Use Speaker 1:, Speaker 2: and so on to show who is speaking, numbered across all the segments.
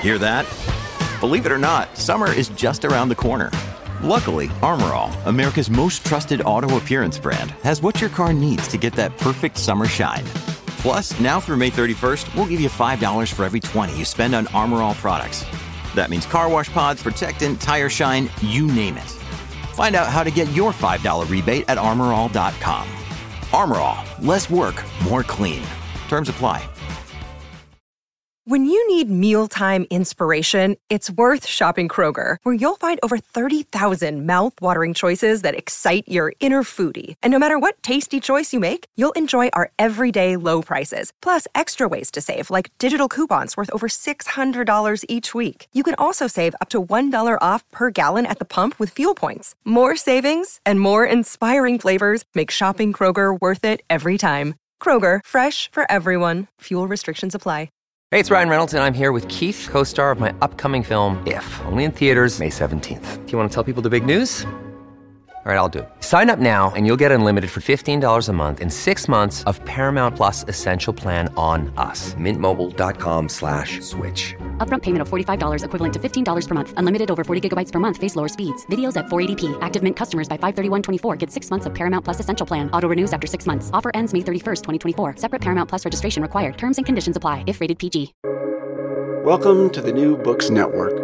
Speaker 1: Hear that? Believe it or not, summer is just around the corner. Luckily, Armor All, America's most trusted auto appearance brand, has what your car needs to get that perfect summer shine. Plus, now through May 31st, we'll give you $5 for every $20 you spend on Armor All products. That means car wash pods, protectant, tire shine, you name it. Find out how to get your $5 rebate at armorall.com. Armor All, less work, more clean. Terms apply.
Speaker 2: When you need mealtime inspiration, it's worth shopping Kroger, where you'll find over 30,000 mouth-watering choices that excite your inner foodie. And no matter what tasty choice you make, you'll enjoy our everyday low prices, plus extra ways to save, like digital coupons worth over $600 each week. You can also save up to $1 off per gallon at the pump with fuel points. More savings and more inspiring flavors make shopping Kroger worth it every time. Kroger, fresh for everyone. Fuel restrictions apply.
Speaker 3: Hey, it's Ryan Reynolds, and I'm here with Keith, co-star of my upcoming film, If, only in theaters May 17th. Do you want to tell people the big news? All right, I'll do it. Sign up now and you'll get unlimited for $15 a month and 6 months of Paramount Plus Essential Plan on us. MintMobile.com/switch.
Speaker 4: Upfront payment of $45 equivalent to $15 per month. Unlimited over 40 gigabytes per month. Face lower speeds. Videos at 480p. Active Mint customers by 531.24 get 6 months of Paramount Plus Essential Plan. Auto renews after 6 months. Offer ends May 31st, 2024. Separate Paramount Plus registration required. Terms and conditions apply if rated PG.
Speaker 5: Welcome to the New Books Network.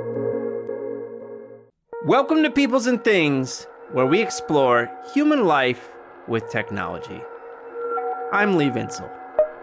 Speaker 6: Welcome to Peoples and Things, where we explore human life with technology. I'm Lee Vinsel.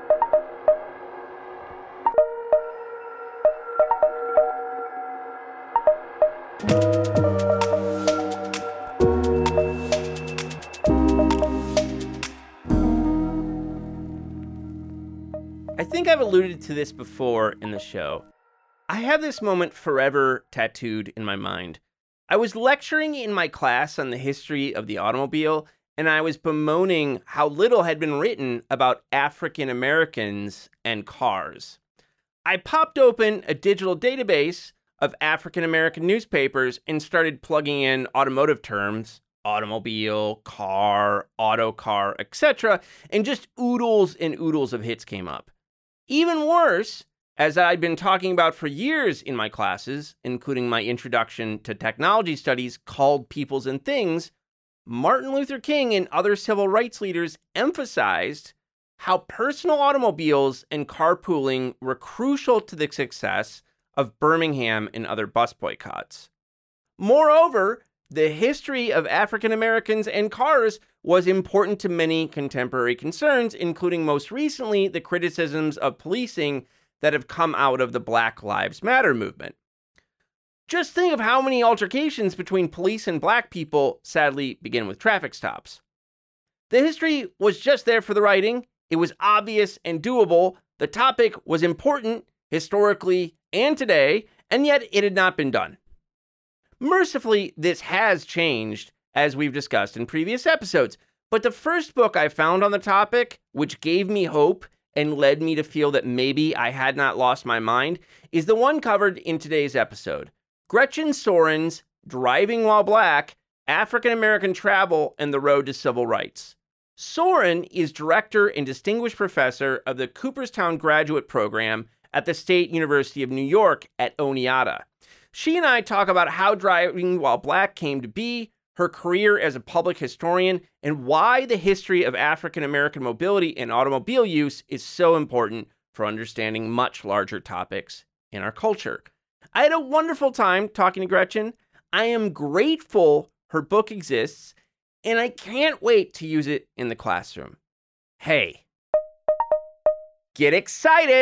Speaker 6: I think I've alluded to this before in the show. I have this moment forever tattooed in my mind. I was lecturing in my class on the history of the automobile, and I was bemoaning how little had been written about African Americans and cars. I popped open a digital database of African American newspapers and started plugging in automotive terms, automobile, car, auto car, etc., and just oodles and oodles of hits came up. Even worse, as I'd been talking about for years in my classes, including my introduction to technology studies called Peoples and Things, Martin Luther King and other civil rights leaders emphasized how personal automobiles and carpooling were crucial to the success of Birmingham and other bus boycotts. Moreover, the history of African Americans and cars was important to many contemporary concerns, including most recently the criticisms of policing that have come out of the Black Lives Matter movement. Just think of how many altercations between police and black people sadly begin with traffic stops. The history was just there for the writing. It was obvious and doable. The topic was important historically and today, and yet it had not been done. Mercifully, this has changed, as we've discussed in previous episodes. But the first book I found on the topic, which gave me hope and led me to feel that maybe I had not lost my mind, is the one covered in today's episode. Gretchen Soren's Driving While Black, African American Travel and the Road to Civil Rights. Soren is director and distinguished professor of the Cooperstown Graduate Program at the State University of New York at Oneonta. She and I talk about how Driving While Black came to be, her career as a public historian, and why the history of African American mobility and automobile use is so important for understanding much larger topics in our culture. I had a wonderful time talking to Gretchen. I am grateful her book exists, and I can't wait to use it in the classroom. Hey, get excited!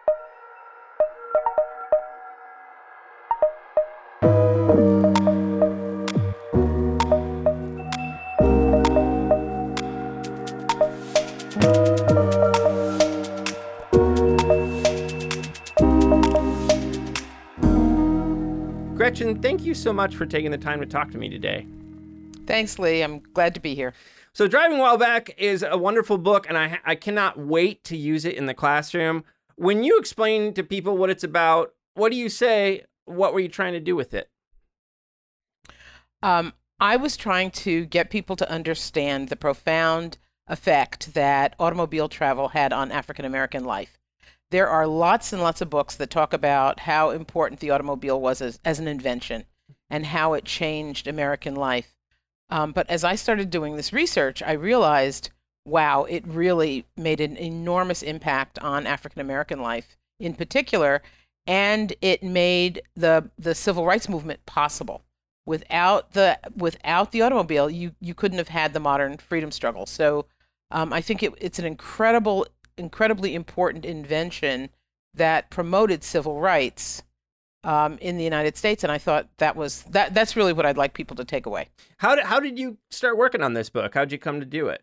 Speaker 6: Gretchen, thank you so much for taking the time to talk to me today.
Speaker 7: Thanks, Lee. I'm glad to be here.
Speaker 6: So Driving While Black is a wonderful book, and I cannot wait to use it in the classroom. When you explain to people what it's about, what do you say? What were you trying to do with it?
Speaker 7: I was trying to get people to understand the profound effect that automobile travel had on African American life. there are lots and lots of books that talk about how important the automobile was as an invention and how it changed American life. But as I started doing this research, I realized, wow, it really made an enormous impact on African American life in particular, and it made the civil rights movement possible. Without the automobile, you couldn't have had the modern freedom struggle. So I think it's an incredibly important invention that promoted civil rights in the United States, and I thought that's really what I'd like people to take away.
Speaker 6: How did you start working on this book? How'd you come to do it?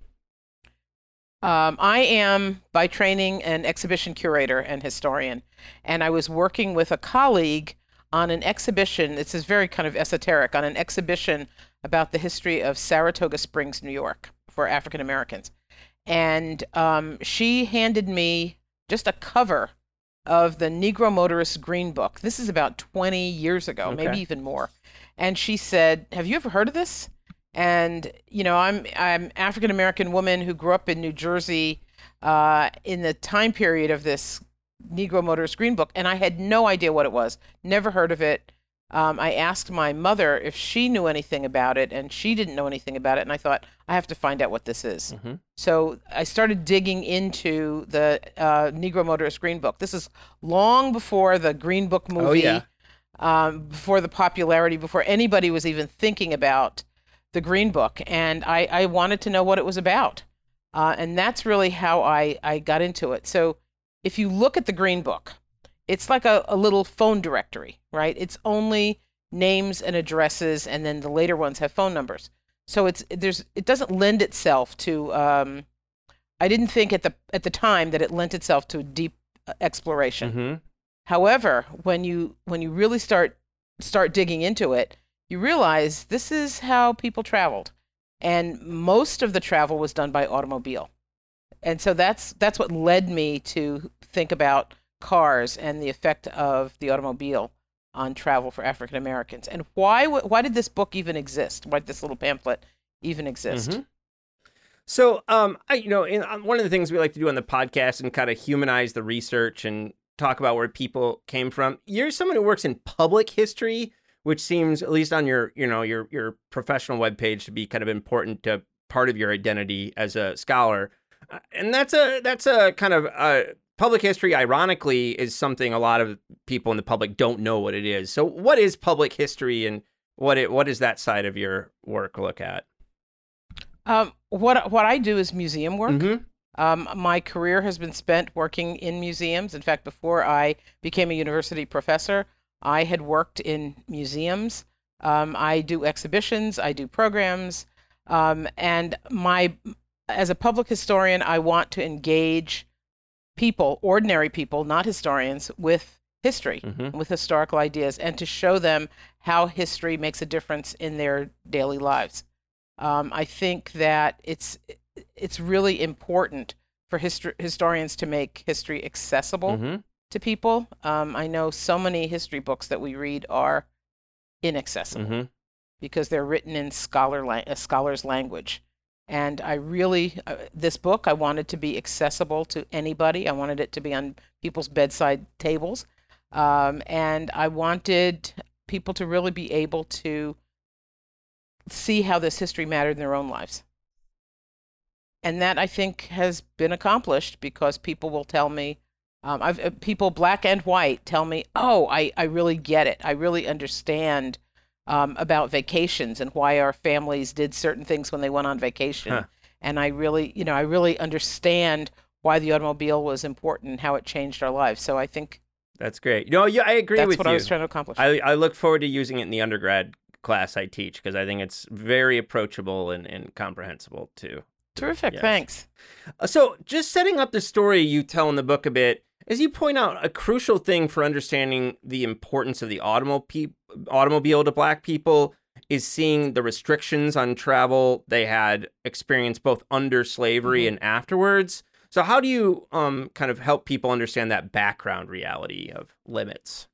Speaker 7: I am, by training, an exhibition curator and historian, and I was working with a colleague on an exhibition. This is very kind of esoteric, on an exhibition about the history of Saratoga Springs, New York, for African Americans. And she handed me just a cover of the Negro Motorist Green Book. This is about 20 years ago, maybe even more. And she said, "Have you ever heard of this?" And, I'm African American woman who grew up in New Jersey in the time period of this Negro Motorist Green Book, and I had no idea what it was, never heard of it. I asked my mother if she knew anything about it, and she didn't know anything about it, and I thought, I have to find out what this is. Mm-hmm. So I started digging into the Negro Motorist Green Book. This is long before the Green Book movie, before the popularity, before anybody was even thinking about the Green Book, and I wanted to know what it was about. And that's really how I got into it. So if you look at the Green Book, it's like a little phone directory, right? It's only names and addresses, and then the later ones have phone numbers. So it doesn't lend itself to. I didn't think at the time that it lent itself to a deep exploration. Mm-hmm. However, when you really start digging into it, you realize this is how people traveled, and most of the travel was done by automobile. And so that's what led me to think about cars and the effect of the automobile on travel for African Americans. And why did this book even exist? Why did this little pamphlet even exist?
Speaker 6: Mm-hmm. So, one of the things we like to do on the podcast and kind of humanize the research and talk about where people came from. You're someone who works in public history, which seems, at least on your professional webpage, to be kind of important to part of your identity as a scholar. And that's a kind of public history, ironically, is something a lot of people in the public don't know what it is. So what is public history, and what does that side of your work look at?
Speaker 7: What I do is museum work.
Speaker 6: Mm-hmm.
Speaker 7: My career has been spent working in museums. In fact, before I became a university professor, I had worked in museums. I do exhibitions, I do programs, and as a public historian, I want to engage people, ordinary people, not historians, with history, mm-hmm. with historical ideas, and to show them how history makes a difference in their daily lives. I think that it's really important for historians to make history accessible mm-hmm. to people. I know so many history books that we read are inaccessible mm-hmm. because they're written in a scholar's language. And I really, this book, I wanted to be accessible to anybody. I wanted it to be on people's bedside tables. And I wanted people to really be able to see how this history mattered in their own lives. And that, I think, has been accomplished because people will tell me, people black and white tell me, oh, I really get it. I really understand about vacations and why our families did certain things when they went on vacation. Huh. And I really understand why the automobile was important and how it changed our lives. So I think
Speaker 6: that's great. I agree with you.
Speaker 7: That's what I was trying to accomplish.
Speaker 6: I look forward to using it in the undergrad class I teach because I think it's very approachable and comprehensible too.
Speaker 7: Terrific.
Speaker 6: Yes.
Speaker 7: Thanks.
Speaker 6: So just setting up the story you tell in the book a bit, as you point out, a crucial thing for understanding the importance of the automobile to Black people is seeing the restrictions on travel they had experienced both under slavery mm-hmm. and afterwards. So how do you kind of help people understand that background reality of limits?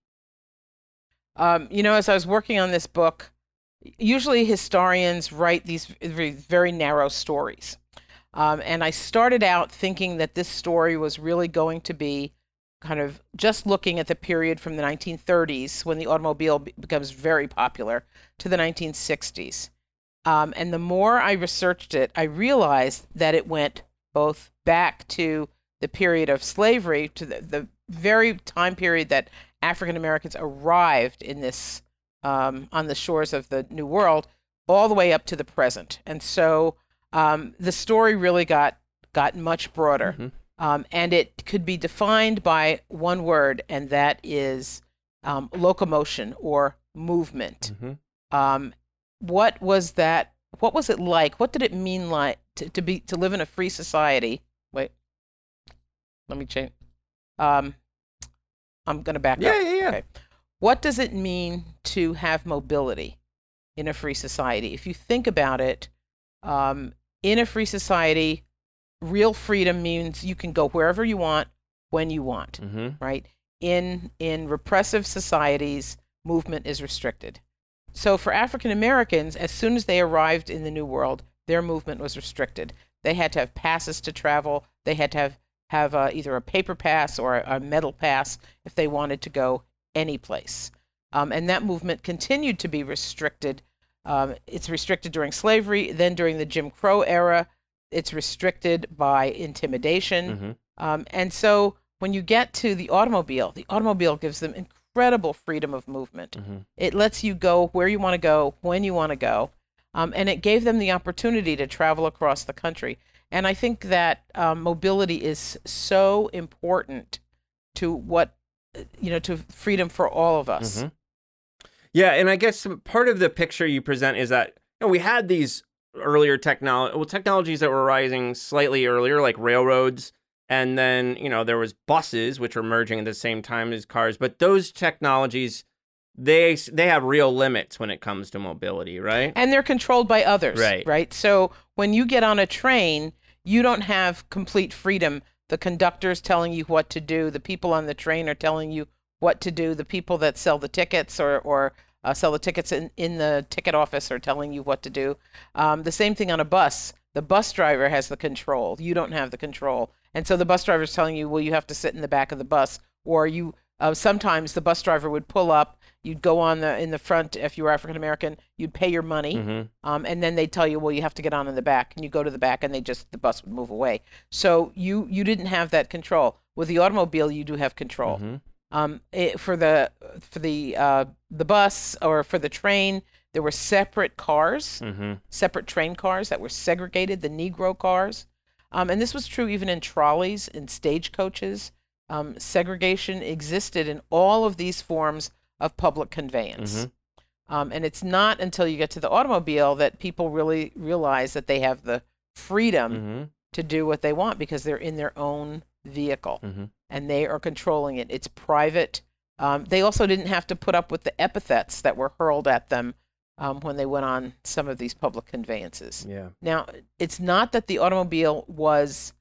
Speaker 7: As I was working on this book, usually historians write these very narrow stories. And I started out thinking that this story was really going to be kind of just looking at the period from the 1930s when the automobile becomes very popular to the 1960s. And the more I researched it, I realized that it went both back to the period of slavery, to the very time period that African Americans arrived in this on the shores of the New World, all the way up to the present. And so the story really got much broader. Mm-hmm. And it could be defined by one word, and that is locomotion or movement. Mm-hmm. What was that? What was it like? What did it mean like to live in a free society? Wait, let me change. I'm going to back up.
Speaker 6: Yeah.
Speaker 7: Okay. What does it mean to have mobility in a free society? If you think about it, in a free society, real freedom means you can go wherever you want, when you want, mm-hmm. right? In repressive societies, movement is restricted. So for African Americans, as soon as they arrived in the New World, their movement was restricted. They had to have passes to travel. They had to have either a paper pass or a metal pass if they wanted to go any place. And that movement continued to be restricted. It's restricted during slavery. Then during the Jim Crow era, it's restricted by intimidation. Mm-hmm. And so when you get to the automobile gives them incredible freedom of movement. Mm-hmm. It lets you go where you want to go, when you want to go. And it gave them the opportunity to travel across the country. And I think that mobility is so important to to freedom for all of us.
Speaker 6: Mm-hmm. Yeah, and I guess part of the picture you present is that we had these earlier technologies that were rising slightly earlier, like railroads, and then there was buses, which were merging at the same time as cars. But those technologies, they have real limits when it comes to mobility, right?
Speaker 7: And they're controlled by others, right? So when you get on a train, you don't have complete freedom. The conductor's telling you what to do. The people on the train are telling you what to do. The people that sell the tickets or sell the tickets in the ticket office are telling you what to do. The same thing on a bus. The bus driver has the control. You don't have the control. And so the bus driver's telling you, well, you have to sit in the back of the bus. Or you sometimes the bus driver would pull up. You'd go in the front. If you were African American, you'd pay your money. Mm-hmm. And then they'd tell you, well, you have to get on in the back. And you go to the back and the bus would move away. So you didn't have that control. With the automobile, you do have control. Mm-hmm. For the bus or for the train, there were separate cars, mm-hmm. separate train cars that were segregated, the Negro cars. And this was true even in trolleys, in stagecoaches. Segregation existed in all of these forms of public conveyance. Mm-hmm. And it's not until you get to the automobile that people really realize that they have the freedom mm-hmm. to do what they want because they're in their own vehicle. Mm-hmm. And they are controlling it. It's private. They also didn't have to put up with the epithets that were hurled at them when they went on some of these public conveyances. Yeah. Now, it's not that the automobile was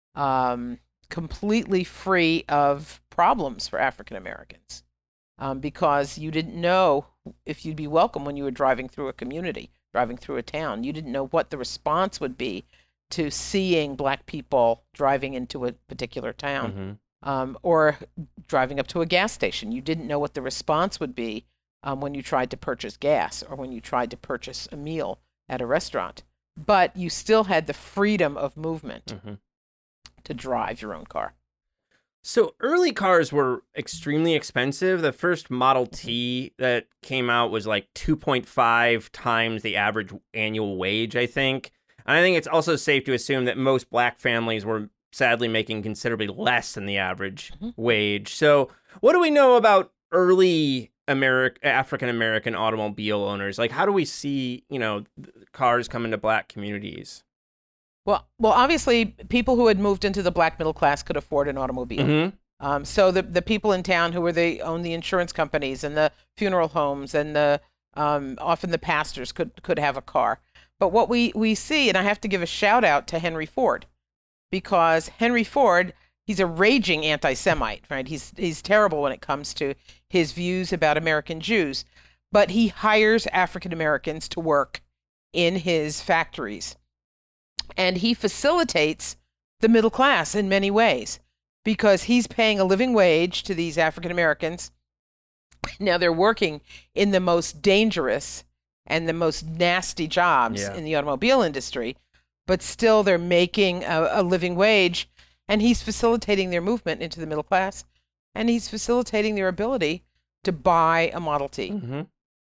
Speaker 7: completely free of problems for African Americans because you didn't know if you'd be welcome when you were driving through a community, driving through a town. You didn't know what the response would be to seeing Black people driving into a particular town. Mm-hmm. Or driving up to a gas station. You didn't know what the response would be when you tried to purchase gas or when you tried to purchase a meal at a restaurant. But you still had the freedom of movement mm-hmm. to drive your own car.
Speaker 6: So early cars were extremely expensive. The first Model T that came out was like 2.5 times the average annual wage, I think. And I think it's also safe to assume that most Black families were sadly making considerably less than the average mm-hmm. wage. So what do we know about early African-American automobile owners? Like, how do we see, cars come into Black communities?
Speaker 7: Well, obviously, people who had moved into the Black middle class could afford an automobile. Mm-hmm. So the people in town who owned the insurance companies and the funeral homes and often the pastors could have a car. But what we see, and I have to give a shout out to Henry Ford, because Henry Ford, he's a raging anti-Semite, right? He's terrible when it comes to his views about American Jews, but he hires African Americans to work in his factories. And he facilitates the middle class in many ways. because he's paying a living wage to these African Americans. Now they're working in the most dangerous and the most nasty jobs in the automobile industry, but still they're making a living wage, and he's facilitating their movement into the middle class, and he's facilitating their ability to buy a Model T.
Speaker 6: Mm-hmm.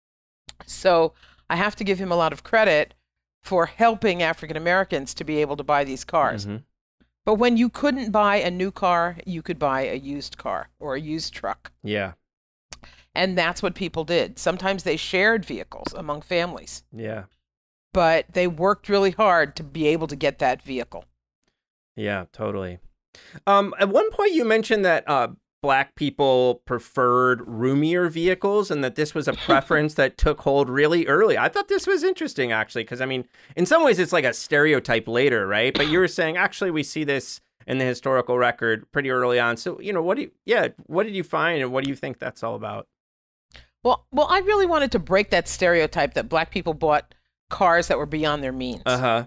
Speaker 7: So I have to give him a lot of credit for helping African Americans to be able to buy these cars.
Speaker 6: Mm-hmm.
Speaker 7: But when you couldn't buy a new car, you could buy a used car or a used truck.
Speaker 6: Yeah.
Speaker 7: And that's what people did. Sometimes they shared vehicles among families.
Speaker 6: Yeah.
Speaker 7: But they worked really hard to be able to get that vehicle.
Speaker 6: Yeah, totally. At one point you mentioned that Black people preferred roomier vehicles and that this was a preference that took hold really early. I thought this was interesting, actually, because, I mean, in some ways it's like a stereotype later, right? But you were saying, actually, we see this in the historical record pretty early on. So, what did you find, and what do you think that's all about?
Speaker 7: Well, I really wanted to break that stereotype that Black people bought cars that were beyond their means.
Speaker 6: Uh-huh.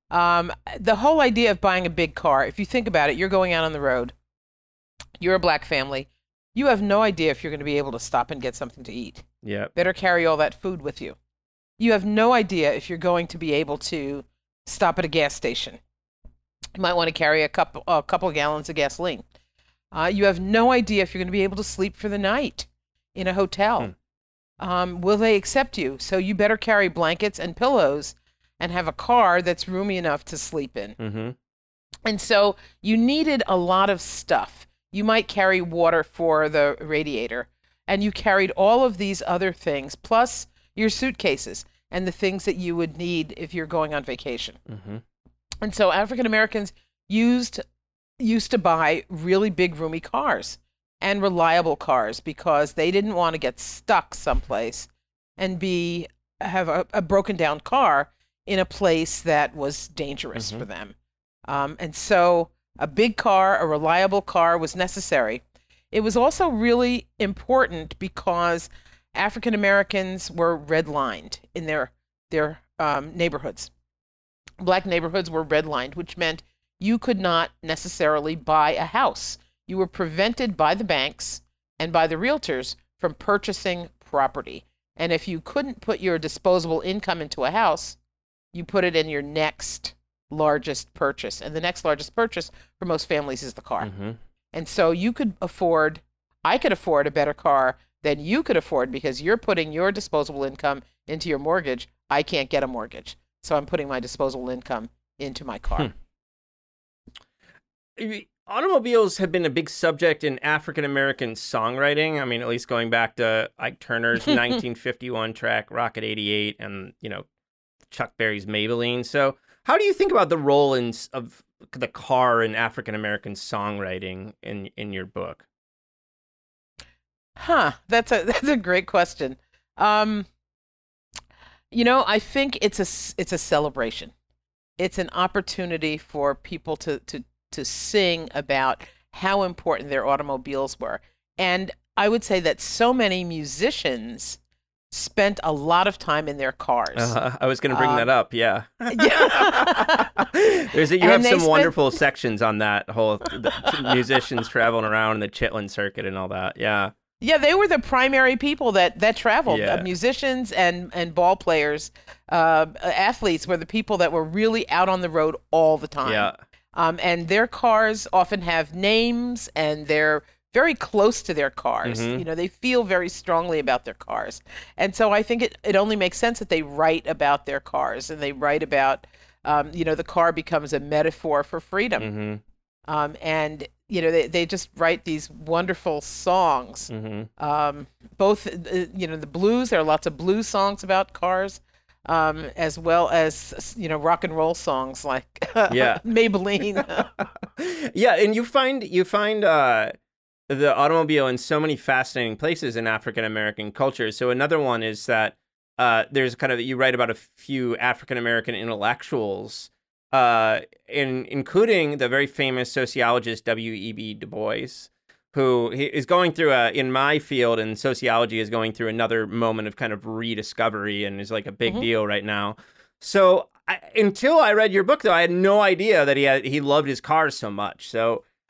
Speaker 7: The whole idea of buying a big car, if you think about it, you're going out on the road. You're a Black family. You have no idea if you're going to be able to stop and get something to eat.
Speaker 6: Yeah.
Speaker 7: Better carry all that food with you. You have no idea if you're going to be able to stop at a gas station. You might want to carry a couple of gallons of gasoline. You have no idea if you're going to be able to sleep for the night in a hotel. Will they accept you? So you better carry blankets and pillows and have a car that's roomy enough to sleep in.
Speaker 6: Mm-hmm.
Speaker 7: And so you needed a lot of stuff. You might carry water for the radiator, and you carried all of these other things, plus your suitcases and the things that you would need if you're going on vacation.
Speaker 6: Mm-hmm.
Speaker 7: And so African Americans used to buy really big, roomy cars and reliable cars because they didn't want to get stuck someplace and have a broken down car in a place that was dangerous for them. And so a big car, a reliable car was necessary. It was also really important because African Americans were redlined in their neighborhoods. Black neighborhoods were redlined, which meant you could not necessarily buy a house. You were prevented by the banks and by the realtors from purchasing property. And if you couldn't put your disposable income into a house, you put it in your next largest purchase. And the next largest purchase for most families is the car.
Speaker 6: Mm-hmm.
Speaker 7: And so I could afford a better car than you could afford because you're putting your disposable income into your mortgage. I can't get a mortgage. So I'm putting my disposable income into my car.
Speaker 6: Automobiles have been a big subject in African-American songwriting. I mean, at least going back to Ike Turner's 1951 track, Rocket 88, and, Chuck Berry's Maybelline. So how do you think about the role of the car in African-American songwriting in your book?
Speaker 7: That's a great question. I think it's a celebration. It's an opportunity for people to sing about how important their automobiles were. And I would say that so many musicians spent a lot of time in their cars.
Speaker 6: I was going to bring that up, yeah.
Speaker 7: Yeah.
Speaker 6: You have some wonderful sections on that whole musicians traveling around in the Chitlin circuit and all that, yeah.
Speaker 7: Yeah, they were the primary people that traveled. Musicians and ball players, athletes were the people that were really out on the road all the time.
Speaker 6: Yeah.
Speaker 7: And their cars often have names, and they're very close to their cars.
Speaker 6: Mm-hmm.
Speaker 7: They feel very strongly about their cars. And so I think it only makes sense that they write about their cars, and they write about, the car becomes a metaphor for freedom.
Speaker 6: Mm-hmm.
Speaker 7: And they just write these wonderful songs.
Speaker 6: Mm-hmm.
Speaker 7: Both, the blues, there are lots of blues songs about cars, as well as, rock and roll songs like Maybelline.
Speaker 6: Yeah, and you find the automobile in so many fascinating places in African-American culture. So another one is that there's you write about a few African-American intellectuals, including the very famous sociologist W.E.B. Du Bois, who is going through in my field in sociology, is going through another moment of kind of rediscovery and is like a big deal right now. So until I read your book, though, I had no idea that he loved his cars so much. So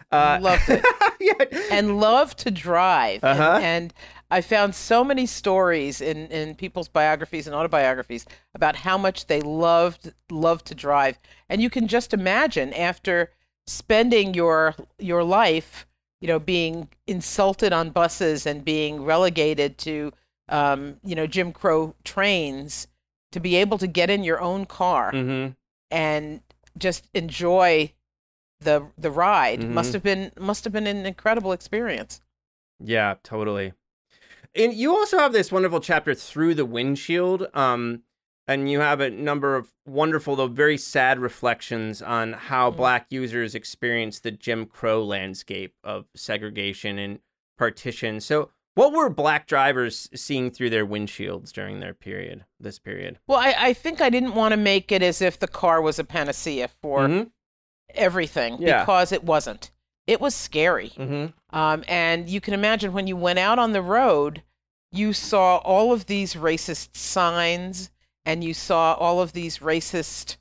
Speaker 7: Loved it.
Speaker 6: Yeah.
Speaker 7: And loved to drive.
Speaker 6: Uh-huh.
Speaker 7: And I found so many stories in people's biographies and autobiographies about how much they loved to drive. And you can just imagine after spending your life, being insulted on buses and being relegated to, Jim Crow trains, to be able to get in your own car
Speaker 6: Mm-hmm.
Speaker 7: and just enjoy the ride.
Speaker 6: Mhm.
Speaker 7: Must have been an incredible experience.
Speaker 6: Yeah, totally. And you also have this wonderful chapter, Through the Windshield, and you have a number of wonderful, though very sad reflections on how Black users experience the Jim Crow landscape of segregation and partition. So what were Black drivers seeing through their windshields during this period?
Speaker 7: Well, I think I didn't want to make it as if the car was a panacea for
Speaker 6: Mhm.
Speaker 7: everything,
Speaker 6: Yeah.
Speaker 7: because it wasn't. It was scary.
Speaker 6: Mhm.
Speaker 7: And you can imagine when you went out on the road, you saw all of these racist signs and you saw all of these racist,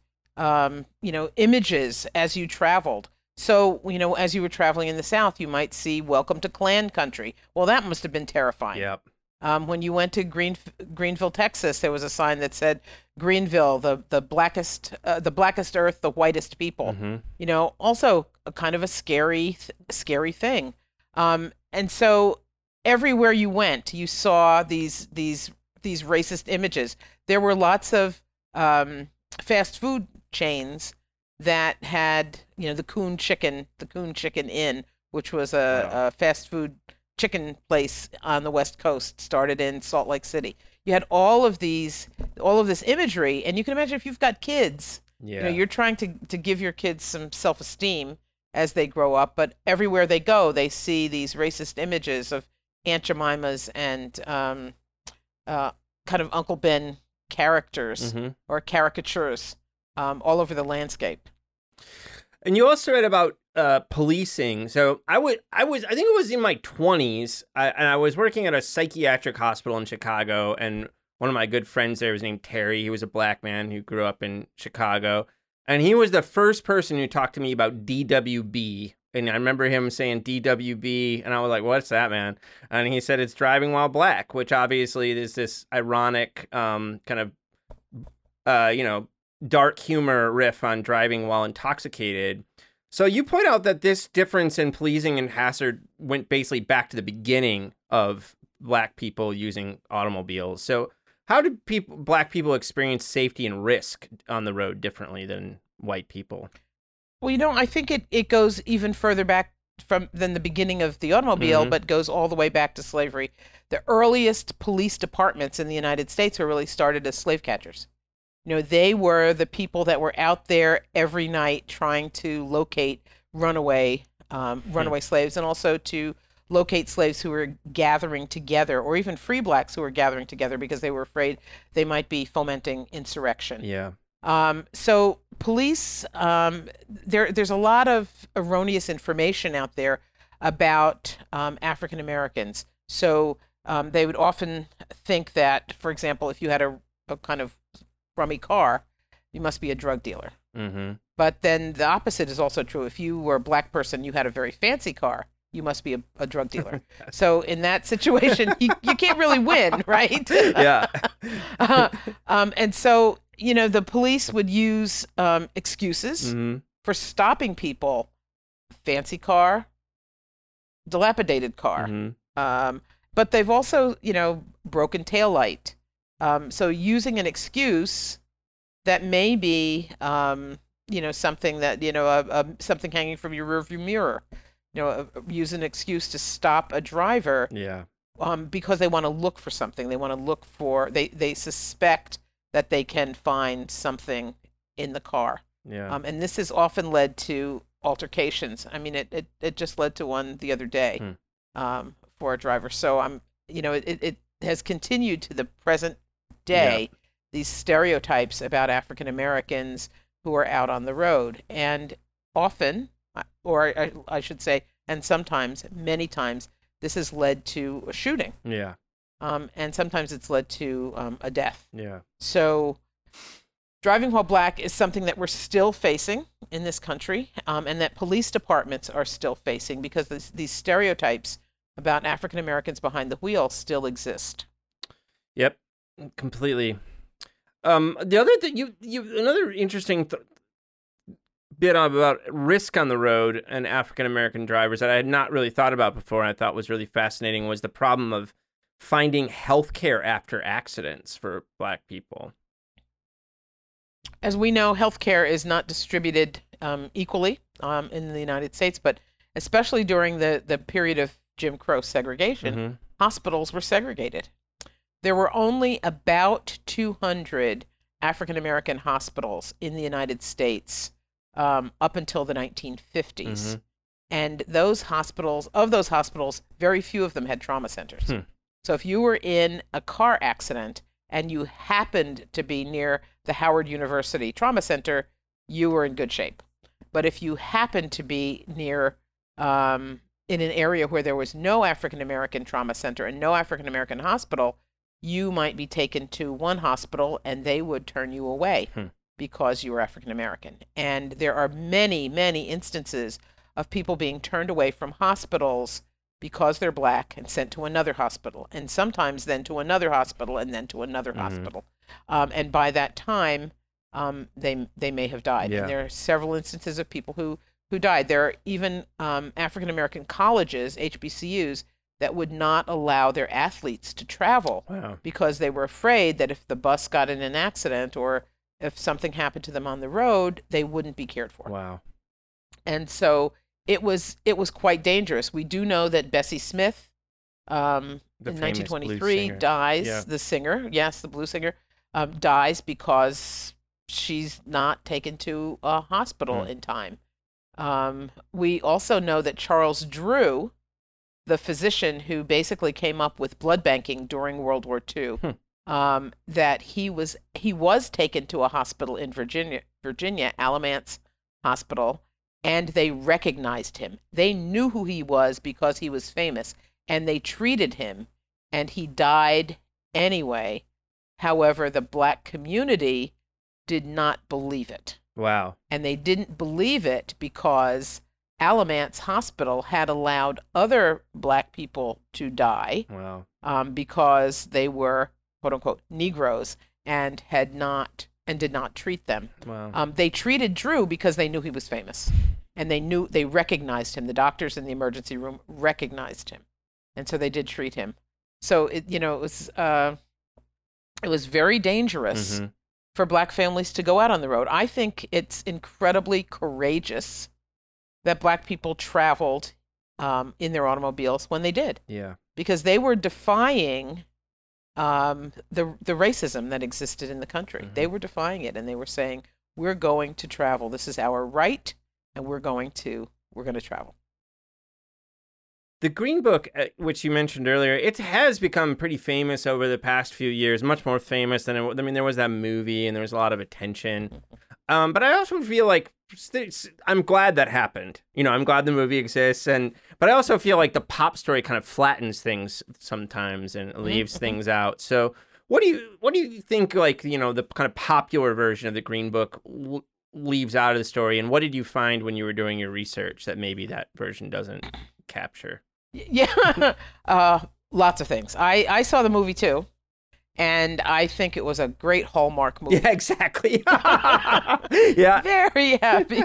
Speaker 7: images as you traveled. So, as you were traveling in the South, you might see "Welcome to Klan Country." Well, that must have been terrifying.
Speaker 6: Yep.
Speaker 7: When you went to Greenville, Texas, there was a sign that said "Greenville, the blackest earth, the whitest people."
Speaker 6: Mhm.
Speaker 7: Also a kind of a scary thing. And so everywhere you went, you saw these racist images. There were lots of fast food chains that had, the Coon Chicken Inn, which was a fast food chicken place on the West Coast, started in Salt Lake City. You had all of this imagery, and you can imagine if you've got kids,
Speaker 6: Yeah.
Speaker 7: you're trying to give your kids some self-esteem as they grow up, but everywhere they go, they see these racist images of Aunt Jemimas and kind of Uncle Ben characters
Speaker 6: Mhm.
Speaker 7: or caricatures all over the landscape.
Speaker 6: And you also read about policing. So I think it was in my 20s, and I was working at a psychiatric hospital in Chicago, and one of my good friends there was named Terry. He was a Black man who grew up in Chicago, and he was the first person who talked to me about DWB. And I remember him saying DWB, and I was like, "What's that, man?" And he said it's driving while black, which obviously is this ironic kind of dark humor riff on driving while intoxicated. So you point out that this difference in policing in Hazzard went basically back to the beginning of Black people using automobiles. So how did Black people experience safety and risk on the road differently than white people?
Speaker 7: Well, I think it goes even further back than the beginning of the automobile, but goes all the way back to slavery. The earliest police departments in the United States were really started as slave catchers. They were the people that were out there every night trying to locate runaway slaves, and also to locate slaves who were gathering together, or even free Blacks who were gathering together because they were afraid they might be fomenting insurrection.
Speaker 6: Yeah.
Speaker 7: So police, there's a lot of erroneous information out there about African Americans. So they would often think that, for example, if you had a kind of crummy car, you must be a drug dealer.
Speaker 6: Mm-hmm.
Speaker 7: But then the opposite is also true. If you were a Black person, you had a very fancy car, you must be a drug dealer. So in that situation, you can't really win, right?
Speaker 6: Yeah.
Speaker 7: And so, the police would use excuses
Speaker 6: Mm-hmm.
Speaker 7: for stopping people. Fancy car, dilapidated car.
Speaker 6: Mm-hmm.
Speaker 7: But they've also, broken taillight. So using an excuse that may be, something that, something hanging from your rearview mirror, use an excuse to stop a driver.
Speaker 6: Yeah.
Speaker 7: Because they want to look for something. They want to look for, they suspect that they can find something in the car.
Speaker 6: Yeah.
Speaker 7: And this has often led to altercations. I mean, it just led to one the other day for a driver. So it has continued to the present day, these stereotypes about African Americans who are out on the road. And often, or I should say, and sometimes, many times, this has led to a shooting.
Speaker 6: Yeah.
Speaker 7: And sometimes it's led to a death.
Speaker 6: Yeah.
Speaker 7: So Driving while black is something that we're still facing in this country, and that police departments are still facing because these stereotypes about African Americans behind the wheel still exist.
Speaker 6: Yep, completely. The other thing, you another interesting bit about risk on the road and African American drivers that I had not really thought about before, and I thought was really fascinating, was the problem of finding health care after accidents for black people.
Speaker 7: As we know, healthcare is not distributed equally in the United States, but especially during the period of Jim Crow segregation, hospitals were segregated. There were only about 200 African American hospitals in the United States up until the 1950s. And those hospitals, very few of them had trauma centers. So if you were in a car accident and you happened to be near the Howard University Trauma Center, you were in good shape. But if you happened to be near in an area where there was no African American trauma center and no African American hospital, you might be taken to one hospital and they would turn you away because you were African American. And there are many, many instances of people being turned away from hospitals because they're black and sent to another hospital, and sometimes then to another hospital and then to another hospital. And by that time, they may have died.
Speaker 6: Yeah.
Speaker 7: And there are several instances of people who died. There are even African American colleges, HBCUs, that would not allow their athletes to travel because they were afraid that if the bus got in an accident or if something happened to them on the road, they wouldn't be cared for.
Speaker 6: Wow.
Speaker 7: And so it was quite dangerous. We do know that Bessie Smith, in 1923, dies. The singer, yes, the blues singer, dies because she's not taken to a hospital in time. We also know that Charles Drew, the physician who basically came up with blood banking during World War II, that he was taken to a hospital in Virginia, Alamance Hospital, and they recognized him. They knew who he was because he was famous, and they treated him, and he died anyway. However, the black community did not believe it.
Speaker 6: Wow.
Speaker 7: And they didn't believe it because Alamance Hospital had allowed other black people to die because they were, quote unquote, Negroes and did not treat them.
Speaker 6: Wow.
Speaker 7: They treated Drew because they knew he was famous, and they recognized him. The doctors in the emergency room recognized him, and so they did treat him. So it was very dangerous for black families to go out on the road. I think it's incredibly courageous that black people traveled in their automobiles when they did.
Speaker 6: Yeah.
Speaker 7: Because they were defying the racism that existed in the country. They were defying it, and they were saying, we're going to travel. This is our right, and we're going to travel.
Speaker 6: The Green Book, which you mentioned earlier, it has become pretty famous over the past few years, much more famous than there was that movie and there was a lot of attention. But I also feel like I'm glad that happened. I'm glad the movie exists, but I also feel like the pop story kind of flattens things sometimes and leaves things out. So what do you think, like, the kind of popular version of the Green Book leaves out of the story, and what did you find when you were doing your research that maybe that version doesn't capture?
Speaker 7: Yeah, lots of things. I saw the movie too, and I think it was a great Hallmark movie.
Speaker 6: Yeah, exactly. Yeah.
Speaker 7: Very happy.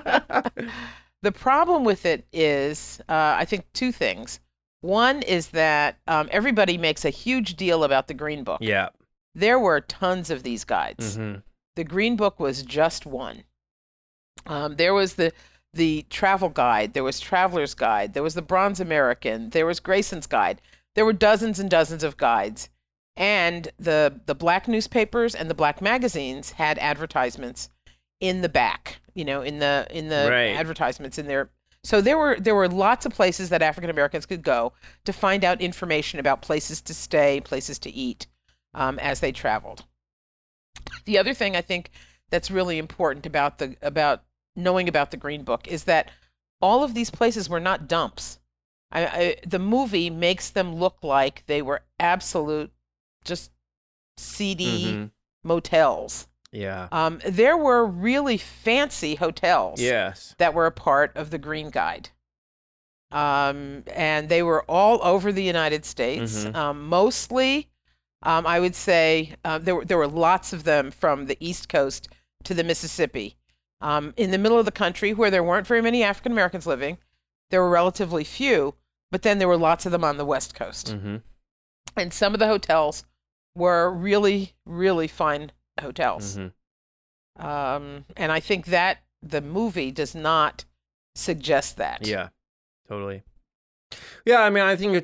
Speaker 7: The problem with it is, I think, two things. One is that everybody makes a huge deal about the Green Book.
Speaker 6: Yeah.
Speaker 7: There were tons of these guides. The Green Book was just one. There was the travel guide, there was Traveler's Guide, there was the Bronze American, there was Grayson's Guide. There were dozens and dozens of guides. And the black newspapers and the black magazines had advertisements in the back, in the advertisements in there. So there were lots of places that African Americans could go to find out information about places to stay, places to eat as they traveled. The other thing I think that's really important about knowing about the Green Book is that all of these places were not dumps. The movie makes them look like they were absolute, just seedy motels.
Speaker 6: Yeah.
Speaker 7: There were really fancy hotels
Speaker 6: Yes.
Speaker 7: that were a part of the Green Guide. And they were all over the United States. Mostly, I would say, there were lots of them from the East Coast to the Mississippi. In the middle of the country, where there weren't very many African Americans living, there were relatively few, but then there were lots of them on the West Coast. And some of the hotels were really, really fine hotels. And I think that the movie does not suggest that.
Speaker 6: Yeah, totally. Yeah, I mean, I think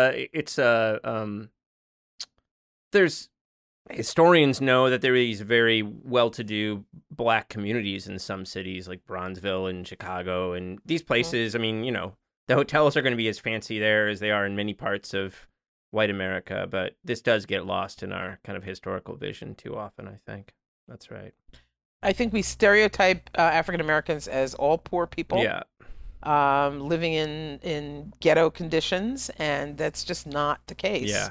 Speaker 6: there's historians know that there are these very well-to-do Black communities in some cities like Bronzeville and Chicago, and these places, I mean, the hotels are going to be as fancy there as they are in many parts of white America, but this does get lost in our kind of historical vision too often, I think. That's right.
Speaker 7: I think we stereotype African Americans as all poor people.
Speaker 6: Yeah.
Speaker 7: Living in ghetto conditions, and that's just not the case.
Speaker 6: Yeah.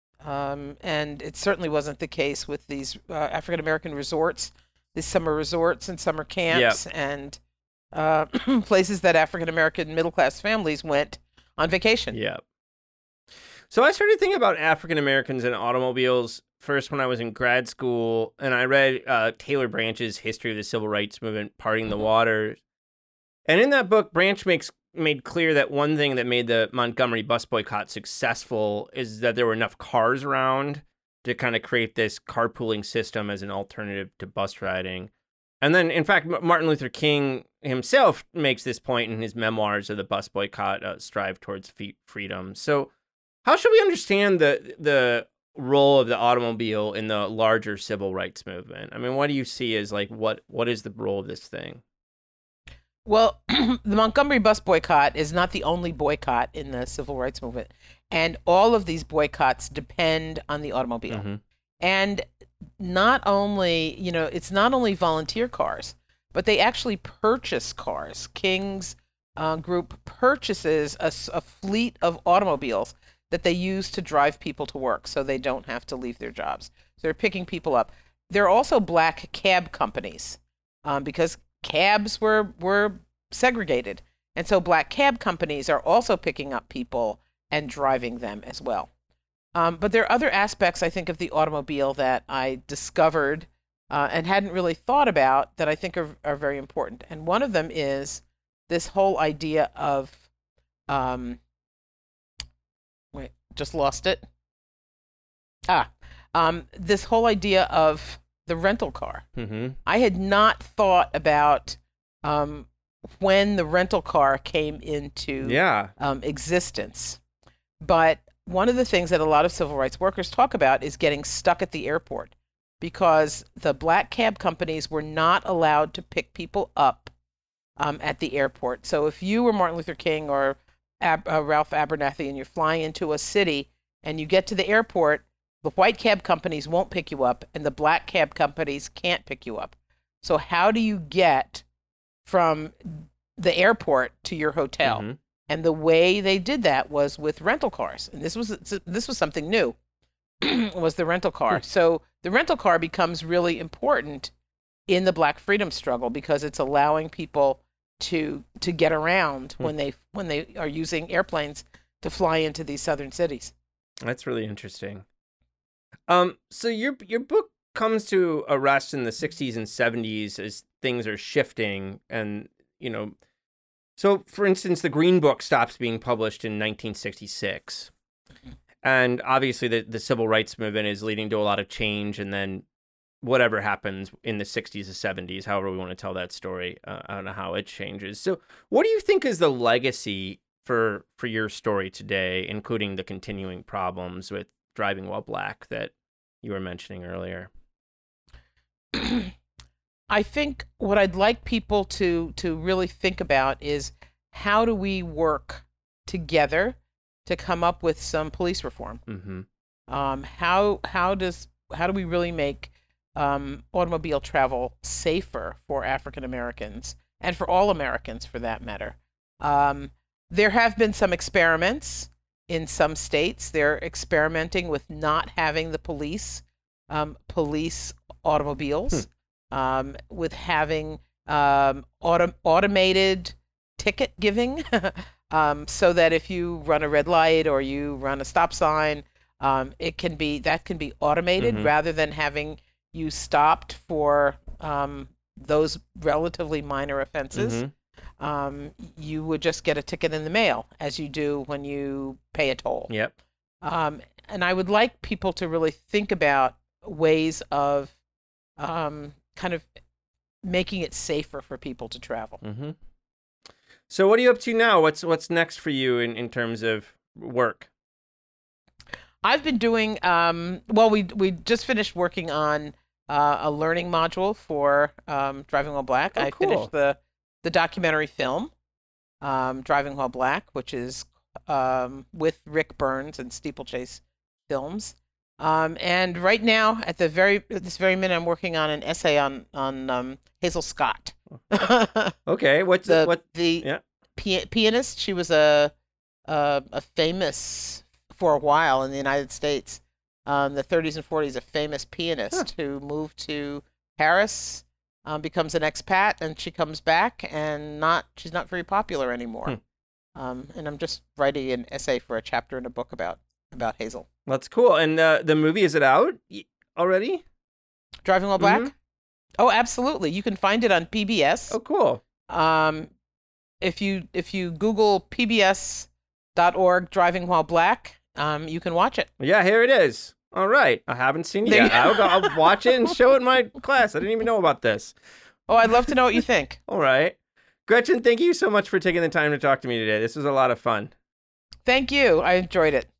Speaker 7: And it certainly wasn't the case with these African American resorts, these summer resorts and summer camps, and places that African American middle class families went on vacation.
Speaker 6: Yeah. So I started thinking about African Americans and automobiles first when I was in grad school, and I read Taylor Branch's History of the Civil Rights Movement, Parting the Waters. And in that book, Branch made clear that one thing that made the Montgomery bus boycott successful is that there were enough cars around to kind of create this carpooling system as an alternative to bus riding. And then, in fact, Martin Luther King himself makes this point in his memoirs of the bus boycott, Strive Towards Freedom. So how should we understand the role of the automobile in the larger civil rights movement? I mean, what do you see as like, what is the role of this thing?
Speaker 7: Well, the Montgomery bus boycott is not the only boycott in the civil rights movement. And all of these boycotts depend on the automobile. And not only, it's not only volunteer cars, but they actually purchase cars. King's group purchases a fleet of automobiles that they use to drive people to work so they don't have to leave their jobs. So they're picking people up. There are also black cab companies because cabs were segregated. And so black cab companies are also picking up people and driving them as well. But there are other aspects, I think, of the automobile that I discovered and hadn't really thought about that I think are very important. And one of them is this whole idea of, just lost it. This whole idea of the rental car. I had not thought about when the rental car came into existence. But one of the things that a lot of civil rights workers talk about is getting stuck at the airport because the black cab companies were not allowed to pick people up at the airport. So if you were Martin Luther King or Ralph Abernathy and you're flying into a city and you get to the airport, the white cab companies won't pick you up and the black cab companies can't pick you up. So how do you get from the airport to your hotel? And the way they did that was with rental cars. And this was something new, was the rental car. So the rental car becomes really important in the Black freedom struggle because it's allowing people to get around when they are using airplanes to fly into these southern cities.
Speaker 6: That's really interesting. So your book comes to a rest in the 60s and 70s as things are shifting, and so for instance, the Green Book stops being published in 1966, and obviously the civil rights movement is leading to a lot of change, and then whatever happens in the 60s or 70s, however we want to tell that story, I don't know how it changes. So what do you think is the legacy for your story today, including the continuing problems with driving while black that you were mentioning earlier?
Speaker 7: I think what I'd like people to really think about is how do we work together to come up with some police reform? How do we really make automobile travel safer for African Americans and for all Americans for that matter? There have been some experiments in some states. They're experimenting with not having the police automobiles, with having automated ticket giving, so that if you run a red light or you run a stop sign, that can be automated rather than having you stopped for those relatively minor offenses. You would just get a ticket in the mail, as you do when you pay a toll.
Speaker 6: Yep.
Speaker 7: And I would like people to really think about ways of kind of making it safer for people to travel.
Speaker 6: So what are you up to now? What's next for you in terms of work?
Speaker 7: I've been doing, we just finished working on a learning module for Driving While Black.
Speaker 6: Oh,
Speaker 7: I
Speaker 6: cool.
Speaker 7: finished the documentary film, Driving While Black, which is with Rick Burns and Steeplechase Films. And right now, at this very minute, I'm working on an essay on Hazel Scott.
Speaker 6: Okay,
Speaker 7: Pianist. She was a famous, for a while in the United States, the 30s and 40s, a famous pianist who moved to Paris, becomes an expat, and she comes back, and she's not very popular anymore. And I'm just writing an essay for a chapter in a book about Hazel.
Speaker 6: That's cool. And the movie, is it out already?
Speaker 7: Driving While Black? Oh, absolutely. You can find it on PBS.
Speaker 6: Oh, cool.
Speaker 7: If you Google pbs.org Driving While Black, you can watch it.
Speaker 6: Yeah, here it is. All right. I haven't seen it yet. I'll watch it and show it in my class. I didn't even know about this.
Speaker 7: Oh, I'd love to know what you think.
Speaker 6: All right. Gretchen, thank you so much for taking the time to talk to me today. This was a lot of fun.
Speaker 7: Thank you. I enjoyed it.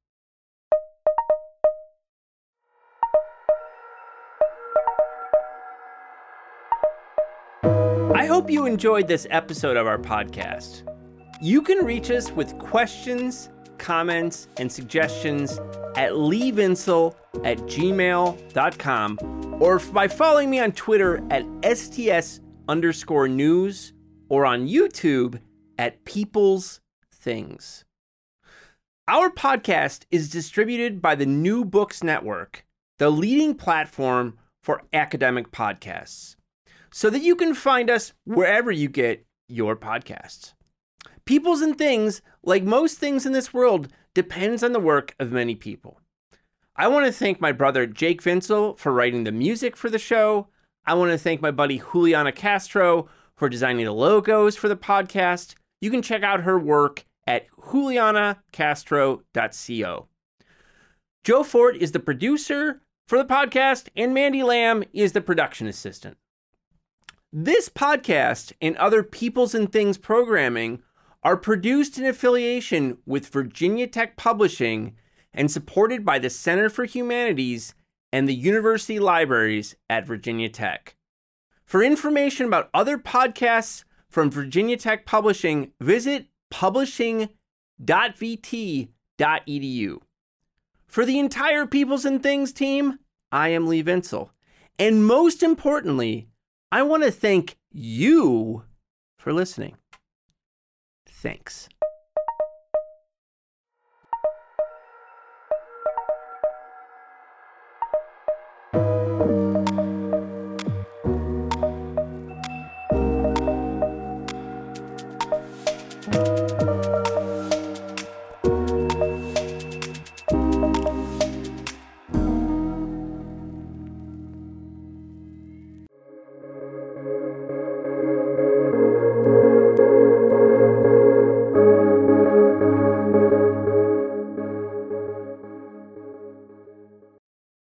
Speaker 6: I hope you enjoyed this episode of our podcast. You can reach us with questions, comments, and suggestions at leevinsel@gmail.com or by following me on Twitter at STS_news or on YouTube at People's Things. Our podcast is distributed by the New Books Network, the leading platform for academic podcasts, so that you can find us wherever you get your podcasts. Peoples and Things, like most things in this world, depends on the work of many people. I want to thank my brother Jake Vinsel for writing the music for the show. I want to thank my buddy Juliana Castro for designing the logos for the podcast. You can check out her work at julianacastro.co. Joe Fort is the producer for the podcast, and Mandy Lamb is the production assistant. This podcast and other Peoples and Things programming are produced in affiliation with Virginia Tech Publishing and supported by the Center for Humanities and the University Libraries at Virginia Tech. For information about other podcasts from Virginia Tech Publishing, visit publishing.vt.edu. For the entire Peoples and Things team, I am Lee Vinsel. And most importantly, I want to thank you for listening. Thanks.